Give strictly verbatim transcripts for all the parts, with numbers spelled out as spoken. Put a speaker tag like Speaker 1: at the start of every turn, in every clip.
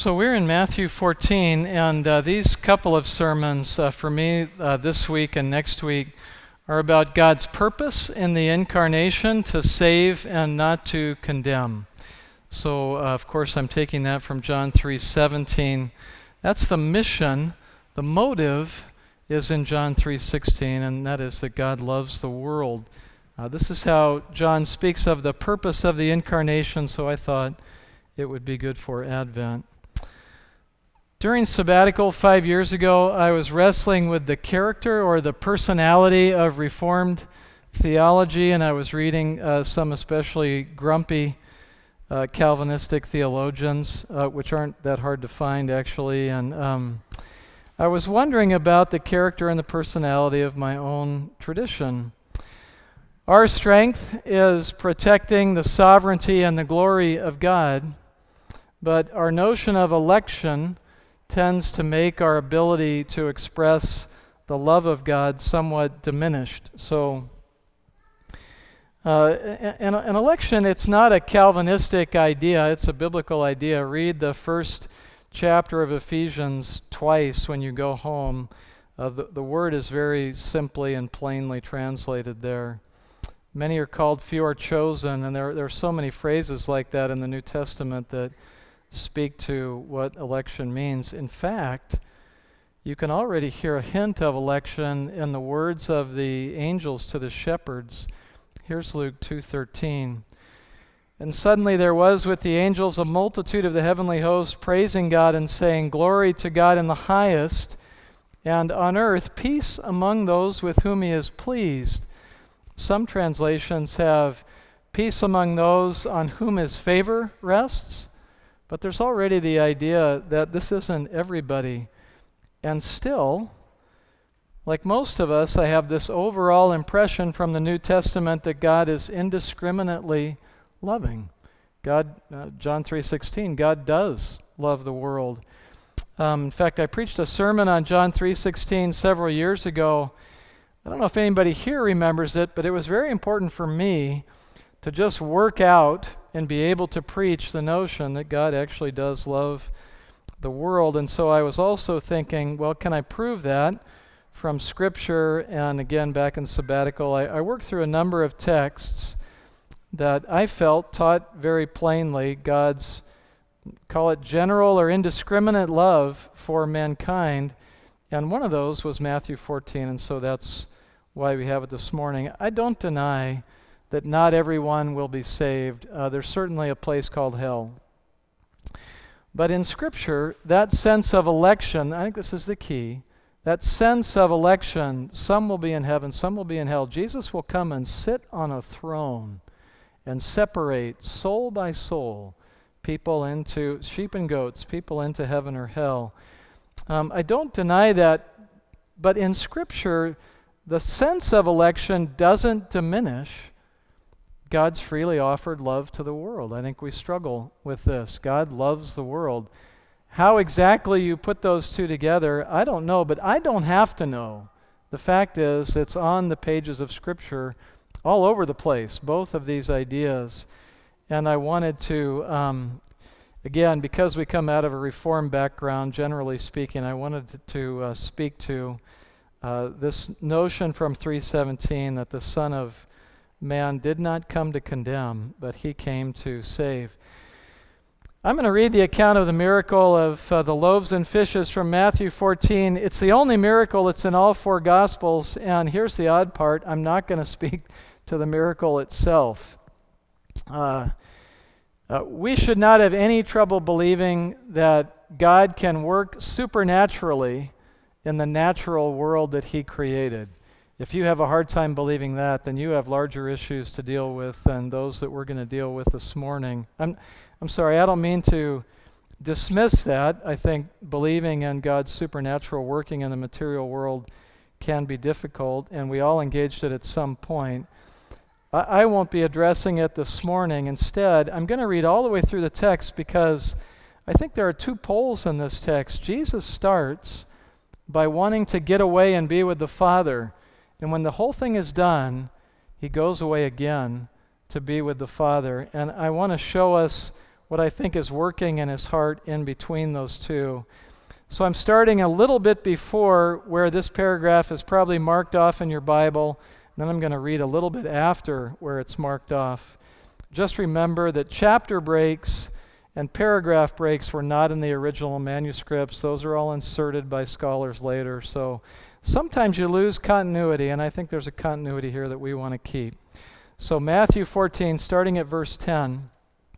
Speaker 1: So we're in Matthew fourteen, and uh, these couple of sermons uh, for me uh, this week and next week are about God's purpose in the incarnation to save and not to condemn. So, uh, of course, I'm taking that from John three seventeen. That's the mission. The motive is in John three sixteen, and that is that God loves the world. Uh, this is how John speaks of the purpose of the incarnation, so I thought it would be good for Advent. During sabbatical five years ago, I was wrestling with the character or the personality of Reformed theology, and I was reading uh, some especially grumpy uh, Calvinistic theologians, uh, which aren't that hard to find, actually, and um, I was wondering about the character and the personality of my own tradition. Our strength is protecting the sovereignty and the glory of God, but our notion of election tends to make our ability to express the love of God somewhat diminished. So, uh, an, an election, it's not a Calvinistic idea, it's a biblical idea. Read the first chapter of Ephesians twice when you go home. Uh, the, the word is very simply and plainly translated there. Many are called, few are chosen, and there, there are so many phrases like that in the New Testament that speak to what election means. In fact, you can already hear a hint of election in the words of the angels to the shepherds. Here's Luke two thirteen. And suddenly there was with the angels a multitude of the heavenly host praising God and saying, "Glory to God in the highest, and on earth peace among those with whom he is pleased." Some translations have peace among those on whom his favor rests. But there's already the idea that this isn't everybody. And still, like most of us, I have this overall impression from the New Testament that God is indiscriminately loving. God, uh, John three sixteen, God does love the world. Um, in fact, I preached a sermon on John three sixteen several years ago. I don't know if anybody here remembers it, but it was very important for me to just work out and be able to preach the notion that God actually does love the world. And so I was also thinking, well, can I prove that from Scripture? And again, back in sabbatical, I, I worked through a number of texts that I felt taught very plainly God's, call it general or indiscriminate love for mankind. And one of those was Matthew fourteen, and so that's why we have it this morning. I don't deny that not everyone will be saved. Uh, there's certainly a place called hell. But in Scripture, that sense of election, I think this is the key, that sense of election, some will be in heaven, some will be in hell. Jesus will come and sit on a throne and separate soul by soul people into sheep and goats, people into heaven or hell. Um, I don't deny that, but in Scripture, the sense of election doesn't diminish God's freely offered love to the world. I think we struggle with this. God loves the world. How exactly you put those two together, I don't know, but I don't have to know. The fact is, it's on the pages of Scripture all over the place, both of these ideas. And I wanted to, um, again, because we come out of a Reformed background, generally speaking, I wanted to, to uh, speak to uh, this notion from three seventeen that the Son of Man did not come to condemn, but he came to save. I'm going to read the account of the miracle of uh, the loaves and fishes from Matthew fourteen. It's the only miracle that's in all four Gospels, and here's the odd part. I'm not going to speak to the miracle itself. Uh, uh, we should not have any trouble believing that God can work supernaturally in the natural world that he created. If you have a hard time believing that, then you have larger issues to deal with than those that we're going to deal with this morning. I'm I'm sorry, I don't mean to dismiss that. I think believing in God's supernatural working in the material world can be difficult, and we all engaged it at some point. I, I won't be addressing it this morning. Instead, I'm going to read all the way through the text because I think there are two poles in this text. Jesus starts by wanting to get away and be with the Father. And when the whole thing is done, he goes away again to be with the Father. And I want to show us what I think is working in his heart in between those two. So I'm starting a little bit before where this paragraph is probably marked off in your Bible, and then I'm going to read a little bit after where it's marked off. Just remember that chapter breaks and paragraph breaks were not in the original manuscripts. Those are all inserted by scholars later. So sometimes you lose continuity, and I think there's a continuity here that we want to keep. So Matthew fourteen, starting at verse ten.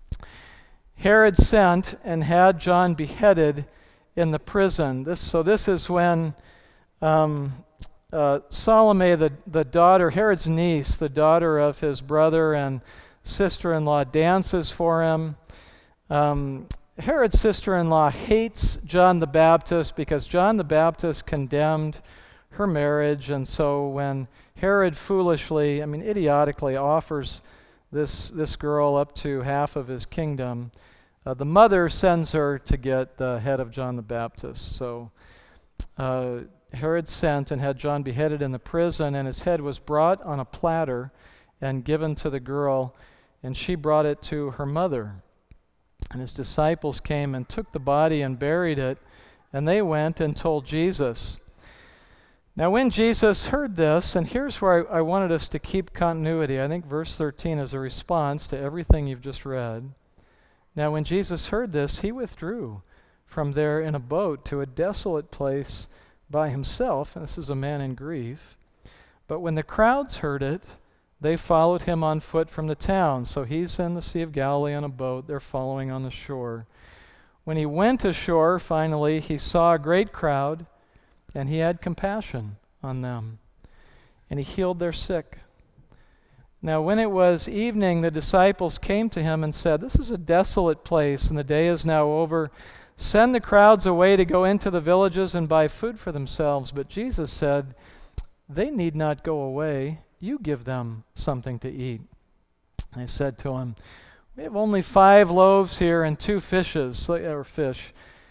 Speaker 1: Herod sent and had John beheaded in the prison. This, so this is when um, uh, Salome, the, the daughter, Herod's niece, the daughter of his brother and sister-in-law, dances for him. Um, Herod's sister-in-law hates John the Baptist because John the Baptist condemned her marriage, and so when Herod foolishly, I mean idiotically, offers this this girl up to half of his kingdom, uh, the mother sends her to get the head of John the Baptist. So uh, Herod sent and had John beheaded in the prison, and his head was brought on a platter and given to the girl, and she brought it to her mother. And his disciples came and took the body and buried it, and they went and told Jesus. Now when Jesus heard this, and here's where I, I wanted us to keep continuity. I think verse thirteen is a response to everything you've just read. Now when Jesus heard this, he withdrew from there in a boat to a desolate place by himself. And this is a man in grief. But when the crowds heard it, they followed him on foot from the town. So he's in the Sea of Galilee on a boat. They're following on the shore. When he went ashore, finally, he saw a great crowd, and he had compassion on them, and he healed their sick. Now when it was evening, the disciples came to him and said, "This is a desolate place, and the day is now over. Send the crowds away to go into the villages and buy food for themselves." But Jesus said, "They need not go away. You give them something to eat." And they said to him, "We have only five loaves here and two fishes," or fish.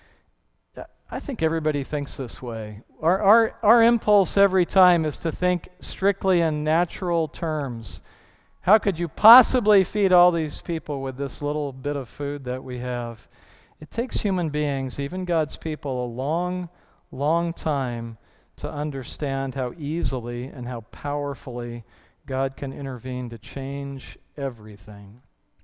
Speaker 1: I think everybody thinks this way. Our, our, our impulse every time is to think strictly in natural terms. How could you possibly feed all these people with this little bit of food that we have? It takes human beings, even God's people, a long, long time to understand how easily and how powerfully God can intervene to change everything.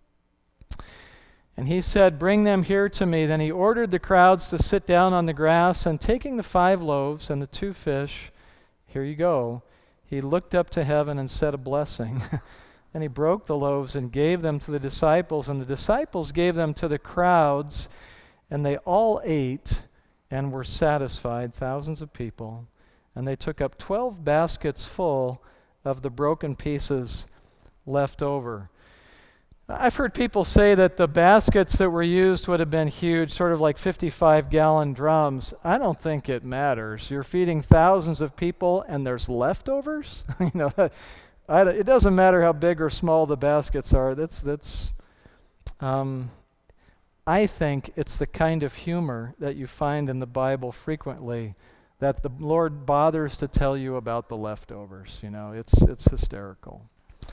Speaker 1: And he said, "Bring them here to me." Then he ordered the crowds to sit down on the grass, and taking the five loaves and the two fish, here you go, he looked up to heaven and said a blessing. Then he broke the loaves and gave them to the disciples, and the disciples gave them to the crowds, and they all ate and were satisfied, thousands of people. And they took up twelve baskets full of the broken pieces left over. I've heard people say that the baskets that were used would have been huge, sort of like fifty-five gallon drums. I don't think it matters. You're feeding thousands of people and there's leftovers? you know, I, it doesn't matter how big or small the baskets are. That's, that's, um, I think it's the kind of humor that you find in the Bible frequently, that the Lord bothers to tell you about the leftovers. You know, it's it's hysterical.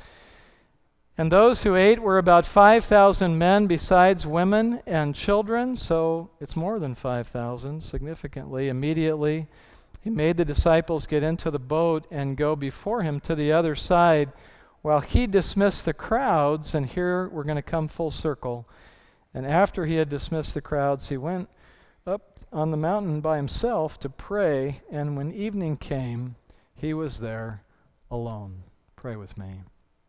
Speaker 1: And those who ate were about five thousand men, besides women and children, so it's more than five thousand, significantly. Immediately, he made the disciples get into the boat and go before him to the other side, while he dismissed the crowds, and here we're going to come full circle. And after he had dismissed the crowds, he went up on the mountain by himself to pray, and when evening came, he was there alone. Pray with me.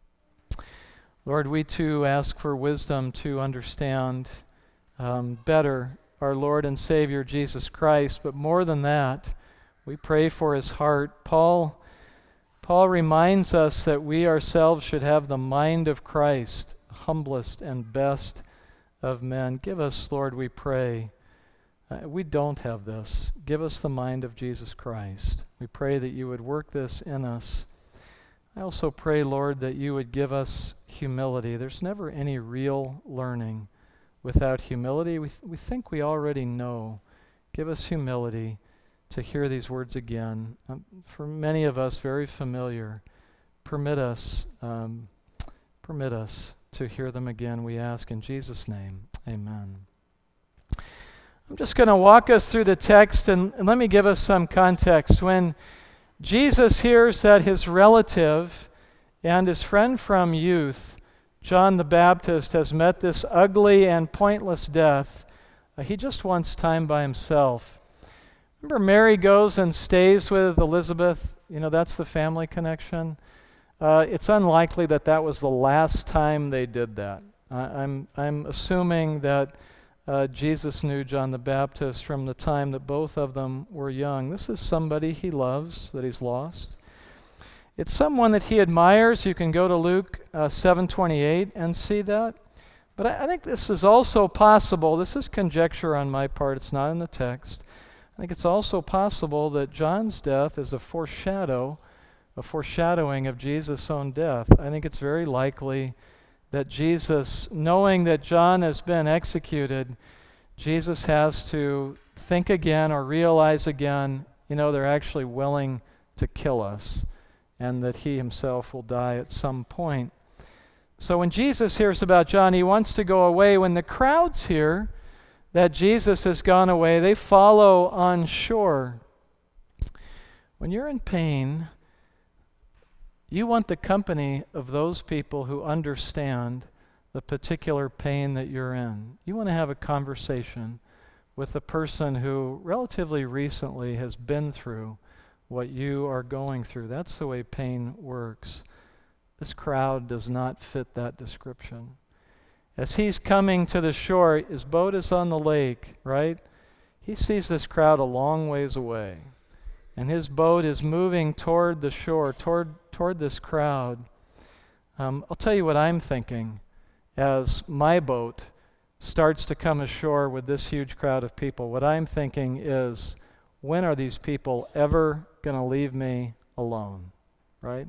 Speaker 1: Lord, we too ask for wisdom to understand um, better our Lord and Savior Jesus Christ, but more than that, we pray for his heart. Paul, Paul reminds us that we ourselves should have the mind of Christ, humblest and best of men. Give us, Lord, we pray. Uh, we don't have this. Give us the mind of Jesus Christ. We pray that you would work this in us. I also pray, Lord, that you would give us humility. There's never any real learning without humility. We, th- we think we already know. Give us humility to hear these words again. Um, for many of us, very familiar. Permit us, um, permit us to hear them again, we ask in Jesus' name. Amen. I'm just going to walk us through the text, and, and let me give us some context. When Jesus hears that his relative and his friend from youth, John the Baptist, has met this ugly and pointless death, uh, he just wants time by himself. Remember, Mary goes and stays with Elizabeth. You know, that's the family connection. Uh, it's unlikely that that was the last time they did that. I, I'm, I'm assuming that uh, Jesus knew John the Baptist from the time that both of them were young. This is somebody he loves, that he's lost. It's someone that he admires. You can go to Luke uh, seven twenty-eight and see that. But I, I think this is also possible. This is conjecture on my part. It's not in the text. I think it's also possible that John's death is a foreshadow, a foreshadowing of Jesus' own death. I think it's very likely that Jesus, knowing that John has been executed, Jesus has to think again or realize again, you know, they're actually willing to kill us, and that he himself will die at some point. So when Jesus hears about John, he wants to go away. When the crowds hear that Jesus has gone away, they follow on shore. When you're in pain, you want the company of those people who understand the particular pain that you're in. You want to have a conversation with the person who relatively recently has been through what you are going through. That's the way pain works. This crowd does not fit that description. As he's coming to the shore, his boat is on the lake, right? He sees this crowd a long ways away. And his boat is moving toward the shore, toward, toward this crowd. Um, I'll tell you what I'm thinking as my boat starts to come ashore with this huge crowd of people. What I'm thinking is, when are these people ever going to leave me alone, right?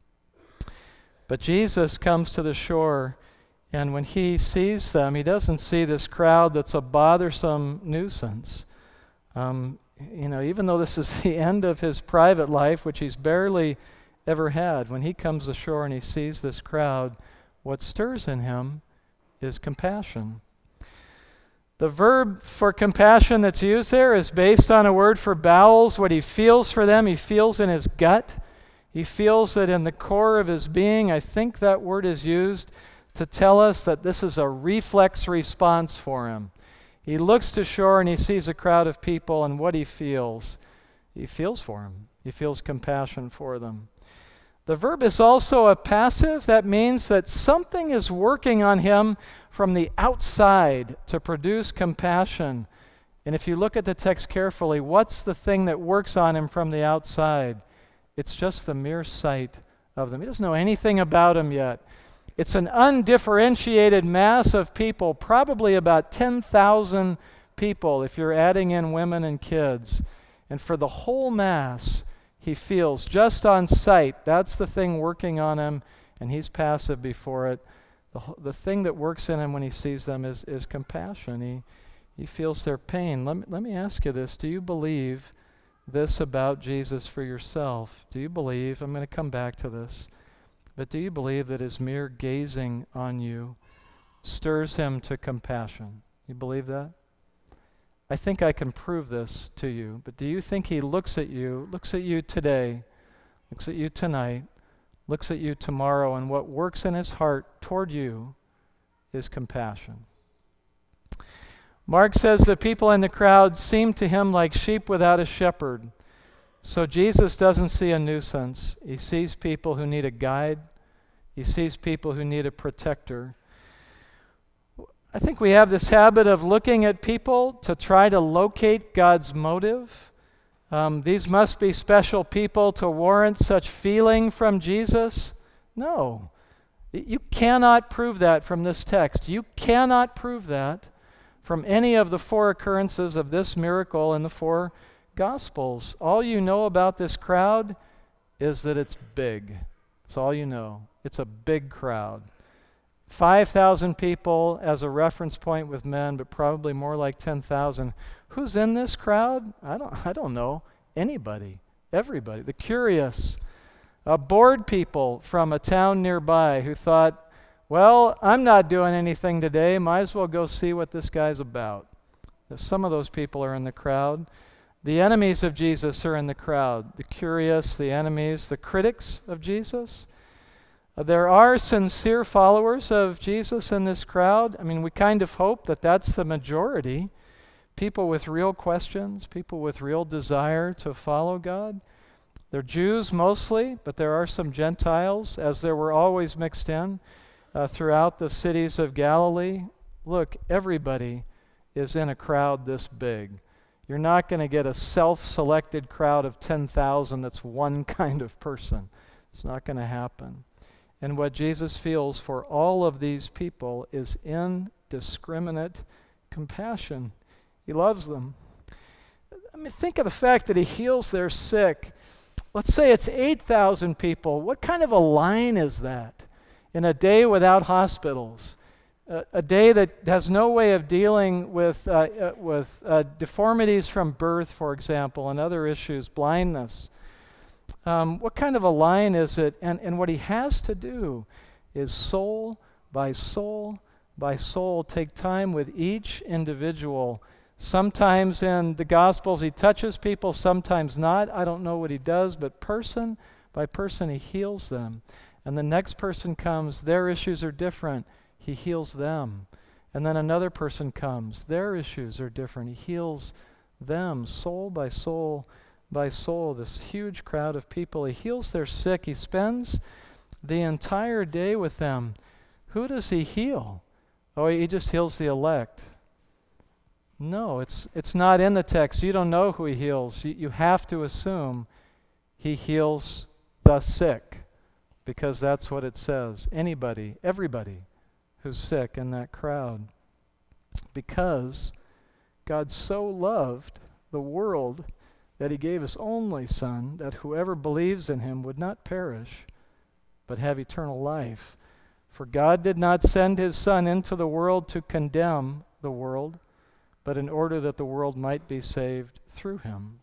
Speaker 1: But Jesus comes to the shore, and when he sees them, he doesn't see this crowd that's a bothersome nuisance. Um, you know, even though this is the end of his private life, which he's barely ever had, when he comes ashore and he sees this crowd, what stirs in him is compassion. The verb for compassion that's used there is based on a word for bowels. What he feels for them, he feels in his gut. He feels it in the core of his being. I think that word is used to tell us that this is a reflex response for him. He looks to shore and he sees a crowd of people, and what he feels, he feels for them. He feels compassion for them. The verb is also a passive. That means that something is working on him from the outside to produce compassion. And if you look at the text carefully, what's the thing that works on him from the outside? It's just the mere sight of them. He doesn't know anything about them yet. It's an undifferentiated mass of people, probably about ten thousand people if you're adding in women and kids. And for the whole mass, he feels just on sight, that's the thing working on him, and he's passive before it. The, the thing that works in him when he sees them is, is compassion. He, he feels their pain. Let me, let me ask you this. Do you believe this about Jesus for yourself? Do you believe, I'm going to come back to this, but do you believe that his mere gazing on you stirs him to compassion? You believe that? I think I can prove this to you, but do you think he looks at you, looks at you today, looks at you tonight, looks at you tomorrow, and what works in his heart toward you is compassion? Mark says the people in the crowd seemed to him like sheep without a shepherd. So Jesus doesn't see a nuisance. He sees people who need a guide. He sees people who need a protector. I think we have this habit of looking at people to try to locate God's motive. Um, these must be special people to warrant such feeling from Jesus. No. You cannot prove that from this text. You cannot prove that from any of the four occurrences of this miracle in the four Gospels. All you know about this crowd is that it's big. That's all you know. It's a big crowd. five thousand people as a reference point with men, but probably more like ten thousand. Who's in this crowd? I don't I don't know. Anybody. Everybody. The curious. Uh, bored people from a town nearby who thought, Well, I'm not doing anything today. Might as well go see what this guy's about. Some of those people are in the crowd. The enemies of Jesus are in the crowd. The curious, the enemies, the critics of Jesus. Uh, there are sincere followers of Jesus in this crowd. I mean, we kind of hope that that's the majority. People with real questions, people with real desire to follow God. They're Jews mostly, but there are some Gentiles, as there were always mixed in uh, throughout the cities of Galilee. Look, everybody is in a crowd this big. You're not going to get a self-selected crowd of ten thousand that's one kind of person. It's not going to happen. And what Jesus feels for all of these people is indiscriminate compassion. He loves them. I mean, think of the fact that he heals their sick. Let's say it's eight thousand people. What kind of a line is that in a day without hospitals? Uh, a day that has no way of dealing with, uh, uh, with uh, deformities from birth, for example, and other issues, blindness. Um, what kind of a line is it? And, and what he has to do is soul by soul by soul take time with each individual. Sometimes in the Gospels he touches people, sometimes not. I don't know what he does, but person by person he heals them. And the next person comes, their issues are different. He heals them. And then another person comes, their issues are different. He heals them soul by soul by soul, this huge crowd of people. He heals their sick. He spends the entire day with them. Who does he heal? Oh, he just heals the elect. No, it's it's not in the text. You don't know who he heals. You, you have to assume he heals the sick, because that's what it says. Anybody, everybody who's sick in that crowd. Because God so loved the world that he gave his only Son, that whoever believes in him would not perish, but have eternal life. For God did not send his Son into the world to condemn the world, but in order that the world might be saved through him.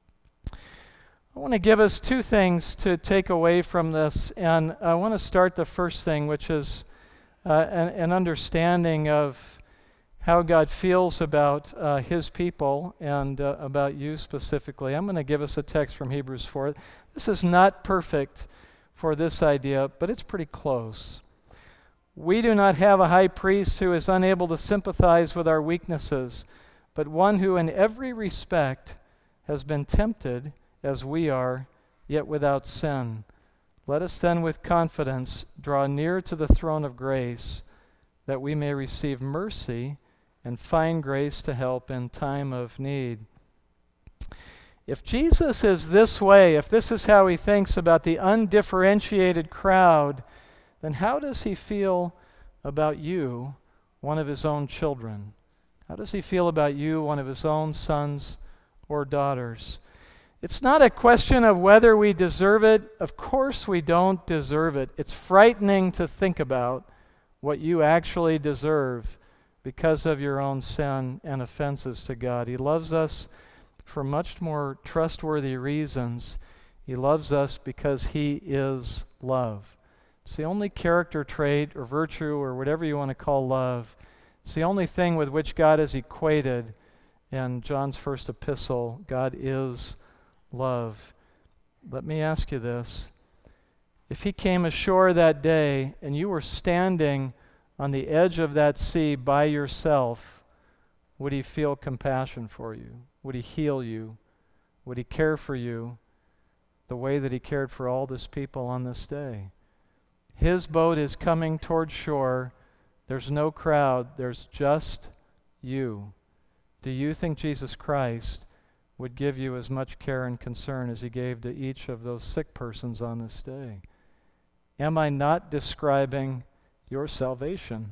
Speaker 1: I want to give us two things to take away from this, and I want to start the first thing, which is uh, an, an understanding of how God feels about uh, his people and uh, about you specifically. I'm going to give us a text from Hebrews four. This is not perfect for this idea, but it's pretty close. We do not have a high priest who is unable to sympathize with our weaknesses, but one who in every respect has been tempted as we are, yet without sin. Let us then with confidence draw near to the throne of grace, that we may receive mercy and find grace to help in time of need. If Jesus is this way, if this is how he thinks about the undifferentiated crowd, then how does he feel about you, one of his own children? How does he feel about you, one of his own sons or daughters? It's not a question of whether we deserve it. Of course we don't deserve it. It's frightening to think about what you actually deserve because of your own sin and offenses to God. He loves us for much more trustworthy reasons. He loves us because he is love. It's the only character trait or virtue or whatever you want to call love. It's the only thing with which God is equated in John's first epistle. God is love. Let me ask you this. If he came ashore that day and you were standing on the edge of that sea by yourself, would he feel compassion for you? Would he heal you? Would he care for you the way that he cared for all this people on this day? His boat is coming toward shore. There's no crowd. There's just you. Do you think Jesus Christ would give you as much care and concern as he gave to each of those sick persons on this day? Am I not describing your salvation?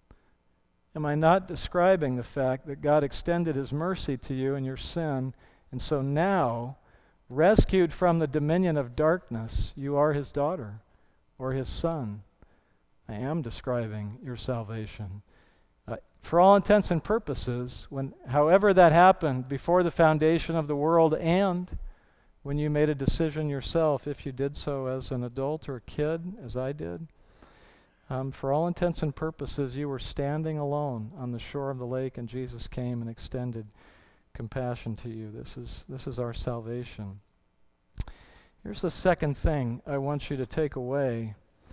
Speaker 1: Am I not describing the fact that God extended his mercy to you in your sin, and so now, rescued from the dominion of darkness, you are his daughter or his son? I am describing your salvation. Uh, for all intents and purposes, when, however that happened before the foundation of the world, and when you made a decision yourself, if you did so as an adult or a kid, as I did, Um, for all intents and purposes, you were standing alone on the shore of the lake, and Jesus came and extended compassion to you. This is this is our salvation. Here's the second thing I want you to take away.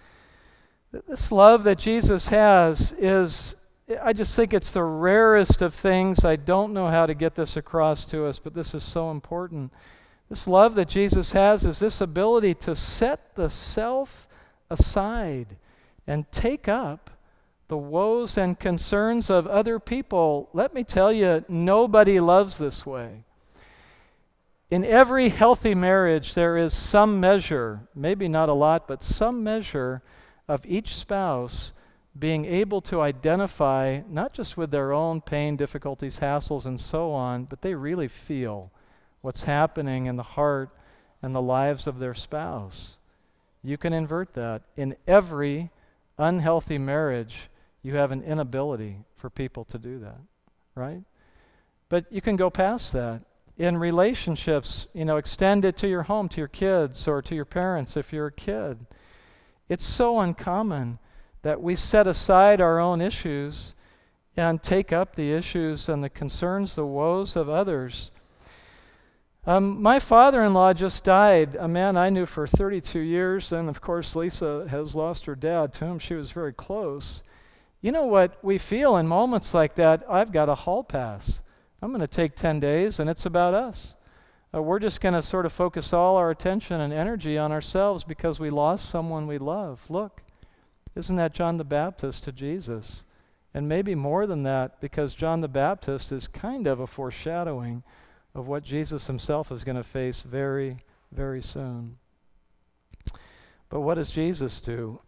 Speaker 1: This love that Jesus has is, I just think it's the rarest of things. I don't know how to get this across to us, but this is so important. This love that Jesus has is this ability to set the self aside and take up the woes and concerns of other people. Let me tell you, nobody loves this way. In every healthy marriage, there is some measure, maybe not a lot, but some measure of each spouse being able to identify, not just with their own pain, difficulties, hassles, and so on, but they really feel what's happening in the heart and the lives of their spouse. You can invert that. In every unhealthy marriage, you have an inability for people to do that, right? But you can go past that. In relationships, you know, extend it to your home, to your kids, or to your parents if you're a kid. It's so uncommon that we set aside our own issues and take up the issues and the concerns, the woes of others. Um, my father-in-law just died, a man I knew for thirty-two years, and of course Lisa has lost her dad, to whom she was very close. You know what we feel in moments like that? I've got a hall pass. I'm going to take ten days, and it's about us. Uh, we're just going to sort of focus all our attention and energy on ourselves because we lost someone we love. Look, isn't that John the Baptist to Jesus? And maybe more than that, because John the Baptist is kind of a foreshadowing of what Jesus himself is going to face very, very soon. But what does Jesus do?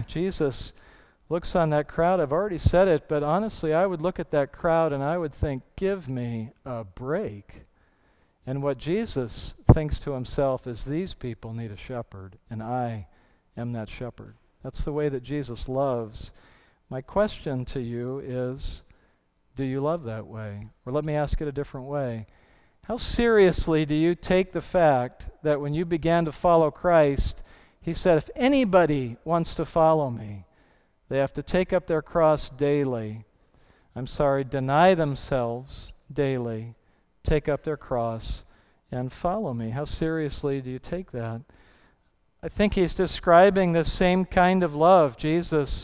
Speaker 1: Jesus looks on that crowd. I've already said it, but honestly, I would look at that crowd and I would think, give me a break. And what Jesus thinks to himself is, these people need a shepherd, and I am that shepherd. That's the way that Jesus loves. My question to you is, do you love that way? Or let me ask it a different way. How seriously do you take the fact that when you began to follow Christ, he said, if anybody wants to follow me, they have to take up their cross daily. I'm sorry, deny themselves daily, take up their cross, and follow me. How seriously do you take that? I think he's describing the same kind of love. Jesus,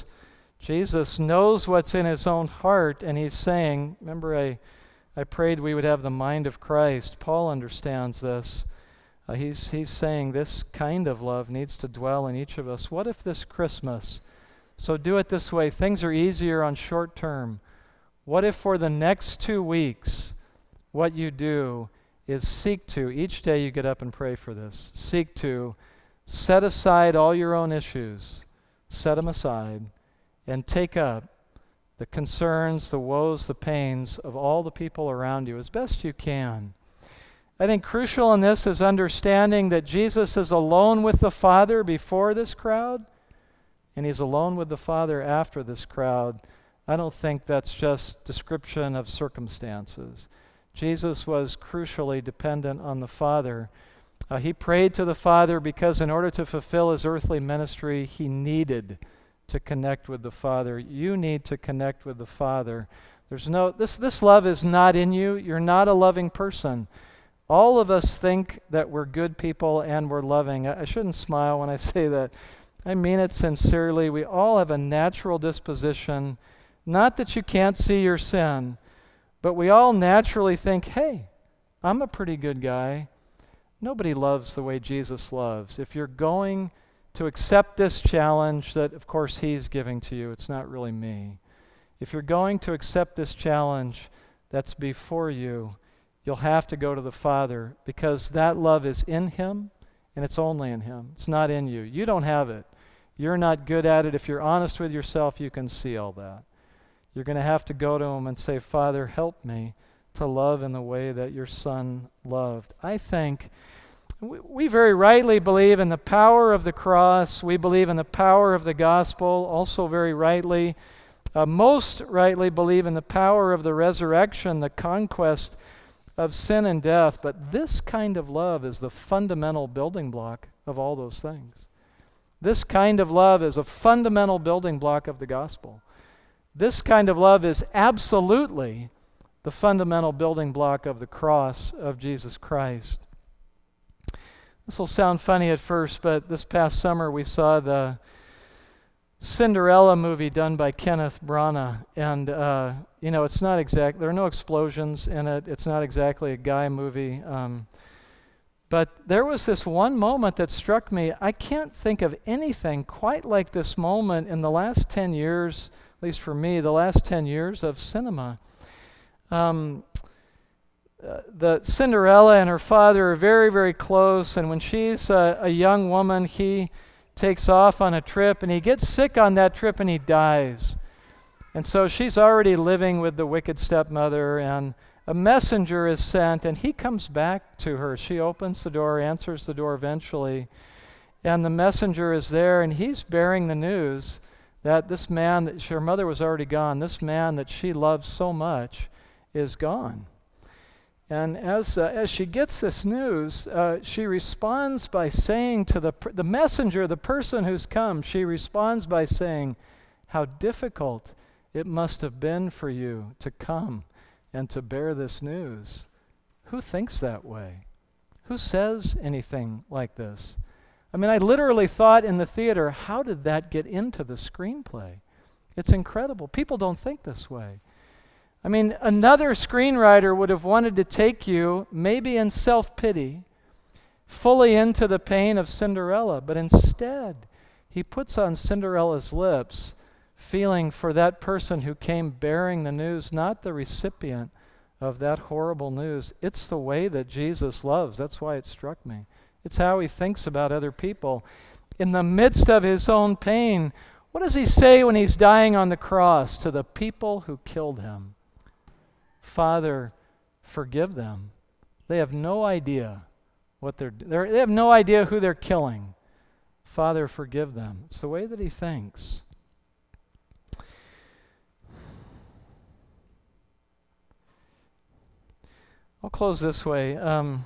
Speaker 1: Jesus knows what's in his own heart, and he's saying, remember I, I prayed we would have the mind of Christ. Paul understands this. Uh, he's, he's saying this kind of love needs to dwell in each of us. What if this Christmas, so do it this way, things are easier on short term. What if for the next two weeks, what you do is seek to, each day you get up and pray for this, seek to set aside all your own issues, set them aside, and take up the concerns, the woes, the pains of all the people around you as best you can. I think crucial in this is understanding that Jesus is alone with the Father before this crowd, and he's alone with the Father after this crowd. I don't think that's just description of circumstances. Jesus was crucially dependent on the Father. Uh, he prayed to the Father because in order to fulfill his earthly ministry, he needed to connect with the Father. You need to connect with the Father. There's no this this love is not in you. You're not a loving person. All of us think that we're good people and we're loving. I, I shouldn't smile when I say that. I mean it sincerely. We all have a natural disposition. Not that you can't see your sin, but we all naturally think, hey, I'm a pretty good guy. Nobody loves the way Jesus loves. If you're going to accept this challenge that, of course, he's giving to you, it's not really me. If you're going to accept this challenge that's before you, you'll have to go to the Father because that love is in him and it's only in him. It's not in you. You don't have it. You're not good at it. If you're honest with yourself, you can see all that. You're going to have to go to him and say, Father, help me to love in the way that your Son loved. I think we, we very rightly believe in the power of the cross. We believe in the power of the gospel, also very rightly. Uh, most rightly believe in the power of the resurrection, the conquest of sin and death. But this kind of love is the fundamental building block of all those things. This kind of love is a fundamental building block of the gospel. This kind of love is absolutely the fundamental building block of the cross of Jesus Christ. This will sound funny at first, but this past summer we saw the Cinderella movie done by Kenneth Branagh, and uh, you know, it's not exact. There are no explosions in it. It's not exactly a guy movie. Um, but there was this one moment that struck me. I can't think of anything quite like this moment in the last ten years, at least for me, the last ten years of cinema. Um, uh, the Cinderella and her father are very, very close, and when she's a, a young woman, he takes off on a trip, and he gets sick on that trip, and he dies. And so she's already living with the wicked stepmother, and a messenger is sent, and he comes back to her. She opens the door, answers the door eventually, and the messenger is there, and he's bearing the news that this man, that her mother was already gone, this man that she loves so much is gone. And as uh, as she gets this news, uh, she responds by saying to the the messenger, the person who's come, she responds by saying, "How difficult it must have been for you to come and to bear this news." Who thinks that way? Who says anything like this? I mean, I literally thought in the theater, how did that get into the screenplay? It's incredible. People don't think this way. I mean, another screenwriter would have wanted to take you, maybe in self-pity, fully into the pain of Cinderella, but instead, he puts on Cinderella's lips feeling for that person who came bearing the news, not the recipient of that horrible news. It's the way that Jesus loves. That's why it struck me. It's how he thinks about other people. In the midst of his own pain, what does he say when he's dying on the cross to the people who killed him? Father, forgive them. They have no idea what they're, they're they have no idea who they're killing. Father, forgive them. It's the way that he thinks. I'll close this way. Um,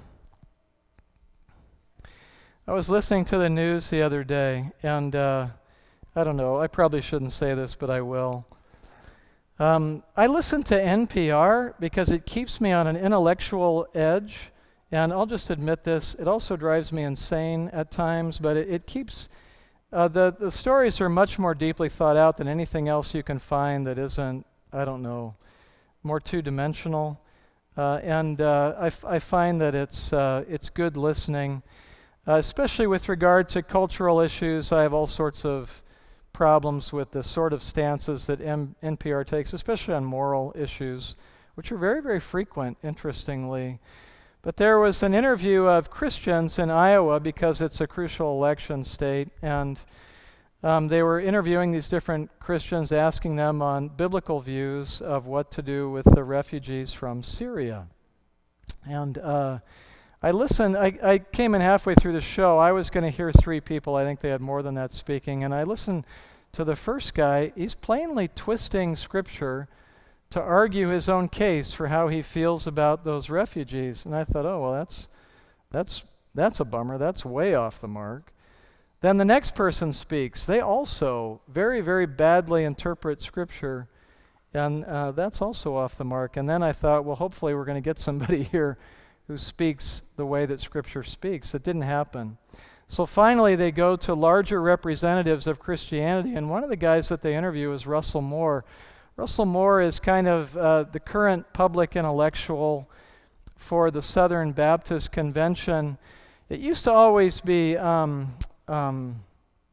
Speaker 1: I was listening to the news the other day, and uh, I don't know, I probably shouldn't say this, but I will. Um, I listen to N P R because it keeps me on an intellectual edge, and I'll just admit this, it also drives me insane at times, but it, it keeps, uh, the, the stories are much more deeply thought out than anything else you can find that isn't, I don't know, more two-dimensional. Uh, and uh, I, f- I find that it's, uh, it's good listening, uh, especially with regard to cultural issues. I have all sorts of problems with the sort of stances that M- N P R takes, especially on moral issues, which are very, very frequent, interestingly. But there was an interview of Christians in Iowa because it's a crucial election state, and um, they were interviewing these different Christians, asking them on biblical views of what to do with the refugees from Syria. And uh, I listened, I, I came in halfway through the show. I was going to hear three people. I think they had more than that speaking. And I listened to the first guy. He's plainly twisting Scripture to argue his own case for how he feels about those refugees. And I thought, oh, well, that's that's that's a bummer. That's way off the mark. Then the next person speaks. They also very, very badly interpret Scripture. And uh, that's also off the mark. And then I thought, well, hopefully we're going to get somebody here who speaks the way that Scripture speaks. It didn't happen. So finally they go to larger representatives of Christianity, and one of the guys that they interview is Russell Moore. Russell Moore is kind of uh, the current public intellectual for the Southern Baptist Convention. It used to always be um, um,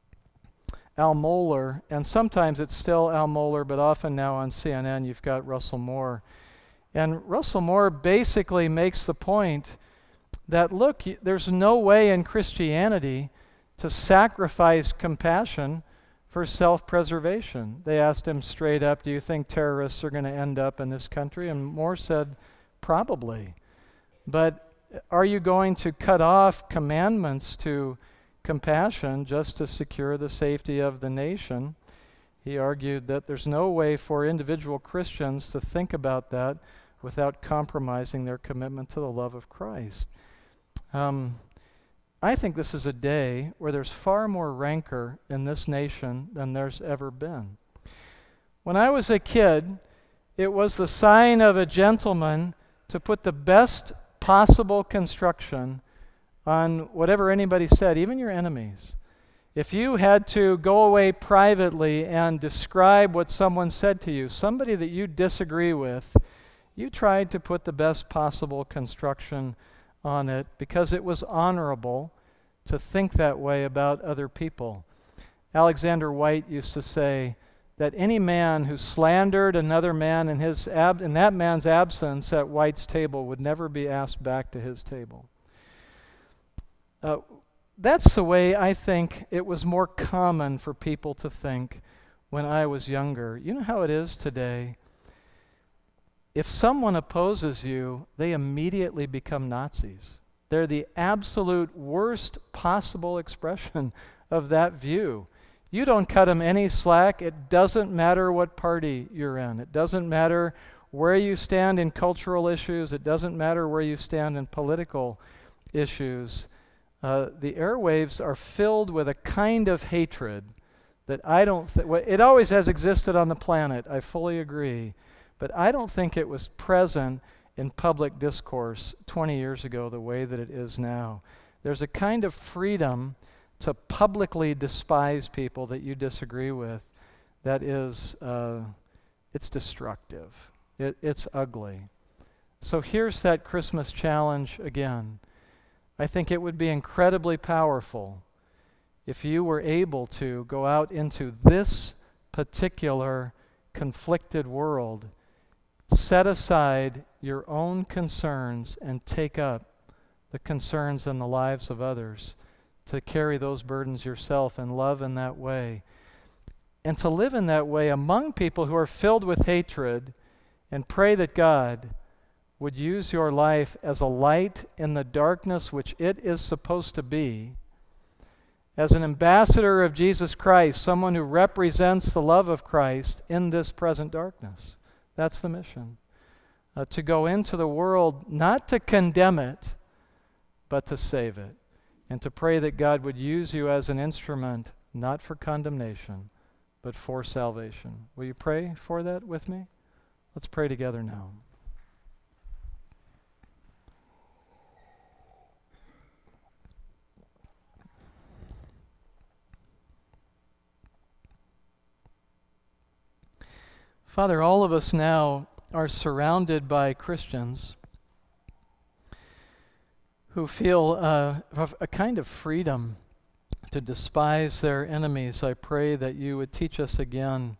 Speaker 1: Al Mohler, and sometimes it's still Al Mohler, but often now on C N N you've got Russell Moore. And Russell Moore basically makes the point that, look, there's no way in Christianity to sacrifice compassion for self-preservation. They asked him straight up, do you think terrorists are going to end up in this country? And Moore said, probably. But are you going to cut off commandments to compassion just to secure the safety of the nation? He argued that there's no way for individual Christians to think about that without compromising their commitment to the love of Christ. Um, I think this is a day where there's far more rancor in this nation than there's ever been. When I was a kid, it was the sign of a gentleman to put the best possible construction on whatever anybody said, even your enemies. If you had to go away privately and describe what someone said to you, somebody that you disagree with, you tried to put the best possible construction on it because it was honorable to think that way about other people. Alexander White used to say that any man who slandered another man in his ab- in that man's absence at White's table would never be asked back to his table. Uh, that's the way I think it was more common for people to think when I was younger. You know how it is today? If someone opposes you, they immediately become Nazis. They're the absolute worst possible expression of that view. You don't cut them any slack. It doesn't matter what party you're in. It doesn't matter where you stand in cultural issues. It doesn't matter where you stand in political issues. Uh, the airwaves are filled with a kind of hatred that I don't think, well, it always has existed on the planet, I fully agree, but I don't think it was present in public discourse twenty years ago the way that it is now. There's a kind of freedom to publicly despise people that you disagree with that is, uh, it's destructive. It, it's ugly. So here's that Christmas challenge again. I think it would be incredibly powerful if you were able to go out into this particular conflicted world, set aside your own concerns and take up the concerns and the lives of others, to carry those burdens yourself and love in that way, and to live in that way among people who are filled with hatred, and pray that God would use your life as a light in the darkness which it is supposed to be, as an ambassador of Jesus Christ, someone who represents the love of Christ in this present darkness. That's the mission. Uh, to go into the world, not to condemn it, but to save it. And to pray that God would use you as an instrument, not for condemnation, but for salvation. Will you pray for that with me? Let's pray together now. Father, all of us now are surrounded by Christians who feel uh, a kind of freedom to despise their enemies. I pray that you would teach us again,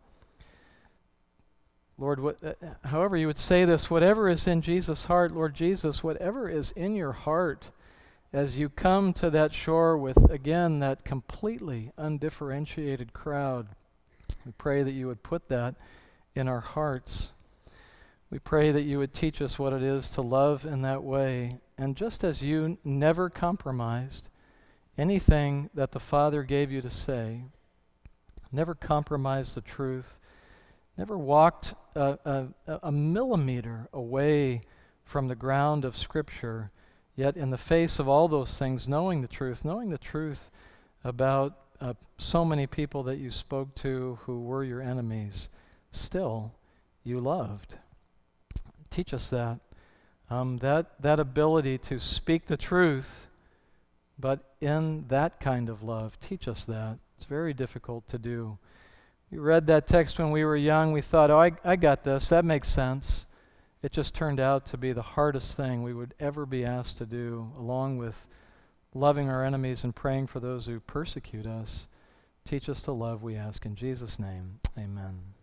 Speaker 1: Lord, what, uh, however you would say this, whatever is in Jesus' heart, Lord Jesus, whatever is in your heart as you come to that shore with, again, that completely undifferentiated crowd, we pray that you would put that in our hearts. We pray that you would teach us what it is to love in that way. And just as you never compromised anything that the Father gave you to say, never compromised the truth, never walked a, a, a millimeter away from the ground of Scripture, yet in the face of all those things, knowing the truth, knowing the truth about uh, so many people that you spoke to who were your enemies, still you loved. Teach us that. Um, that that ability to speak the truth, but in that kind of love. Teach us that. It's very difficult to do. We read that text when we were young. We thought, oh, I, I got this. That makes sense. It just turned out to be the hardest thing we would ever be asked to do, along with loving our enemies and praying for those who persecute us. Teach us to love, we ask in Jesus' name. Amen.